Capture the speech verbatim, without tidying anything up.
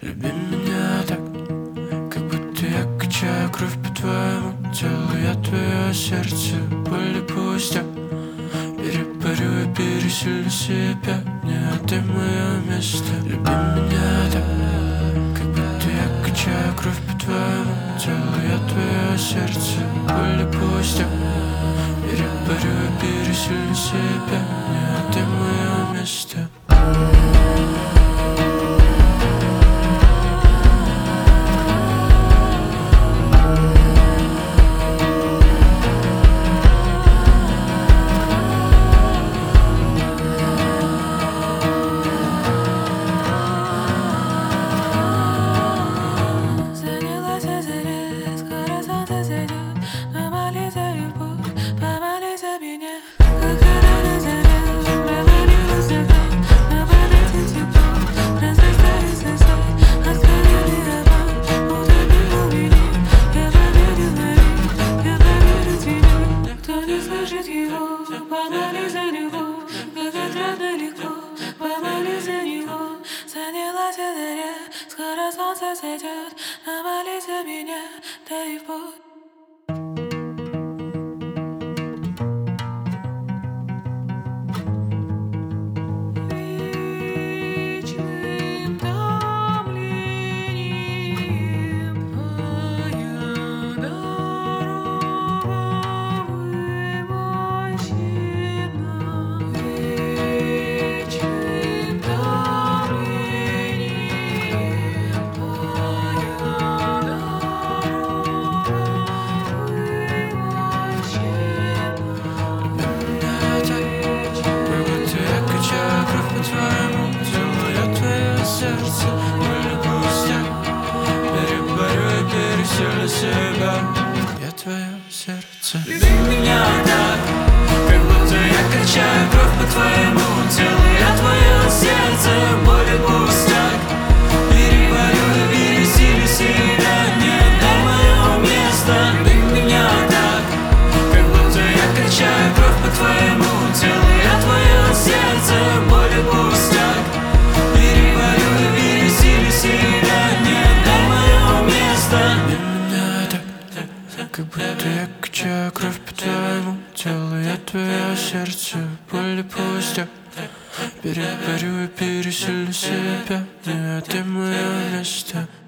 Люби меня так, как будто я качаю кровь по твоему телу. Я твое сердце, боль и пустяк. Переборю и пересилю себя. Нет, ты мое место. Люби меня так, как будто я качаю кровь по твоему телу. Я твое сердце, боль и пустяк. Переборю и пересилю себя. Нет, ты мое место. Помолись за него, как отрадно легко. Помолись за него. Занялась я заря, скоро солнце зайдет. Помолись за меня, да и в путь. Себя. Я твое сердце. Люби меня так, как будто я качаю кровь по твоему телу. Я твое сердце, боль и пустяк. Переборю и пересилю себя. Не дай мое место. Люби меня так, как будто я качаю кровь по твоему телу. Я твое сердце, боль и пустяк. Переборю и пересилю себя. Не дай мое место. Как будто я качаю кровь по твоему телу. Я твое сердце, боль и пустяк. Переборю и пересилю себя. Нет, ты мое место.